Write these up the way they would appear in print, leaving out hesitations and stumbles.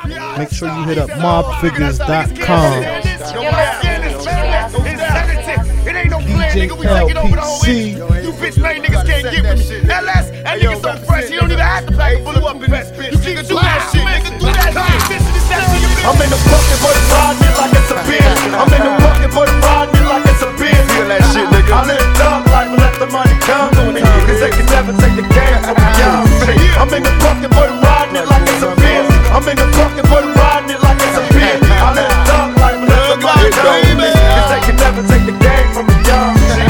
make sure you hit up mobfigures.com. DJ LPC. You bitch lame niggas can't get with me. LS, that nigga so fresh, he don't even have to pack full of up in that bitch. You can do that shit, nigga, do that shit. I'm in the bucket, but riding it like it's a beer. I'm in the bucket, but riding it like it's a beer. Feel that shit, nigga. I live dumb life, but let the money come to me. Cause they can never take the game from me, y'all. I'm in the bucket, but riding it like it's a beer. I'm in the bucket, but riding it like it's a beer. I live dumb life, but let the money come to me. Cause they can never take the game from me, y'all.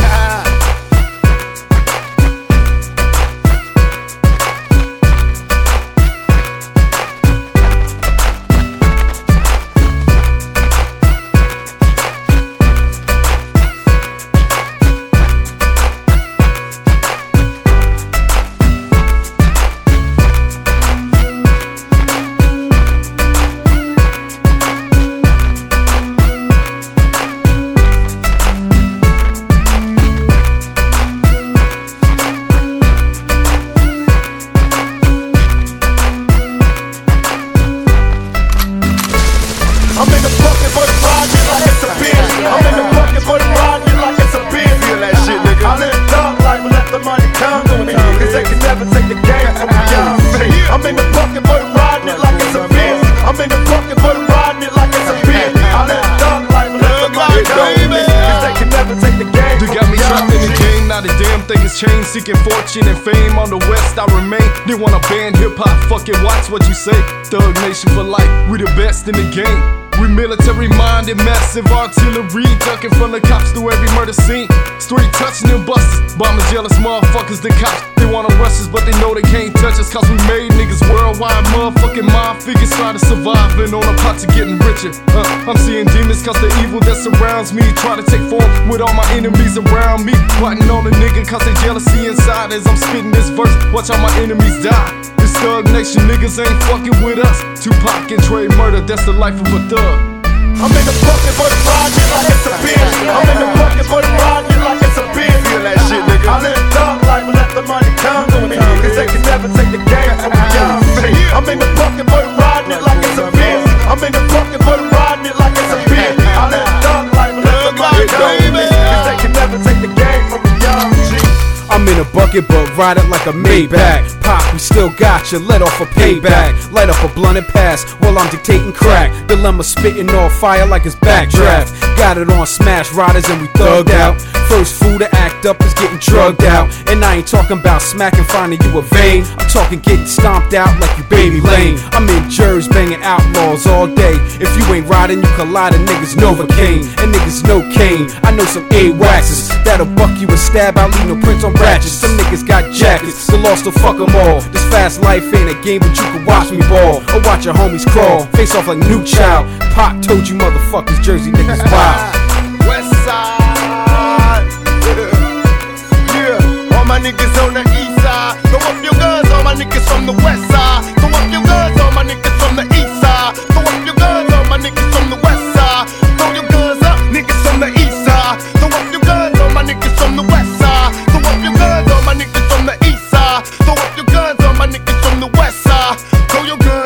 I'm in the bucket, but riding it like it's a beer. I'm in the bucket, but riding it like it's a beer. Feel that shit, nigga. I live dumb life, but let the money come to me. Cause they can never take the game from me, y'all. I'm in the bucket, but riding it like it's a beer. I'm in the bucket, but riding it like it's a beer. I live dumb life, but let the money come to me. Cause they can never take the game from me, y'all. You got me trapped in the game, not a damn thing has changed. Seeking fortune and fame on the west, I remain. They wanna ban hip-hop, fucking watch what you say. Thug Nation for life, we the best in the game. We military minded, massive artillery, ducking from the cops through every murder scene. Street touching and busters, bombing jealous motherfuckers, the cops. They wanna rush us, but they know they can't touch us. Cause we made niggas worldwide, motherfucking mob figures try to survive and on a pot to getting richer. I'm seeing demons cause the evil that surrounds me try to take form with all my enemies around me. Plotting on a nigga cause they jealousy inside as I'm spitting this verse. Watch all my enemies die. This Thug Nation niggas ain't fucking with us. Tupac and Dre murder, that's the life of a thug. I'm in the bucket, but riding it like it's a beer. I'm in the bucket, but riding it like it's a beer. Feel that shit, nigga. I live dumb life, but let the money come to me. Cause they can never take the game from me, y'all. I'm in the bucket, but riding it like it's a beer. I'm in the bucket, but riding it like it's a beer. I live dumb life, but let the money come to me. Cause they can never take the game from me, y'all. I'm in a bucket, but ride it like a Maybach. Pop, we still got you, let off a payback. Light up a blunt and pass while I'm dictating crack. Dilemma spitting off fire like it's backdraft. Got it on Smash Riders and we thugged out. First fool to act up is getting drugged out. And I ain't talking about smacking, finding you a vein. I'm talking getting stomped out like you Baby Lane. I'm in Jersey banging outlaws all day. If you ain't riding, you colliding, niggas Novocaine. And niggas no cane. I know some A-waxes that'll buck you and stab out, leave no prints on ratchets. Some niggas got jackets, so lost to fuck them all. This fast life ain't a game, but you can watch me ball. Or watch your homies crawl, face off like new child. Pop told you motherfuckers Jersey niggas wild. West side, yeah. All my niggas on the east side. Throw up your guns, all my niggas from the west side. Throw up your guns, all my niggas from the east side. Throw up your guns, all my niggas from the west side. Throw your guns up, niggas from the east side. Throw up your guns, all my niggas from the west side. Throw up your guns, all my niggas from the east side. Throw up your guns, all my niggas from the west side. Throw your guns.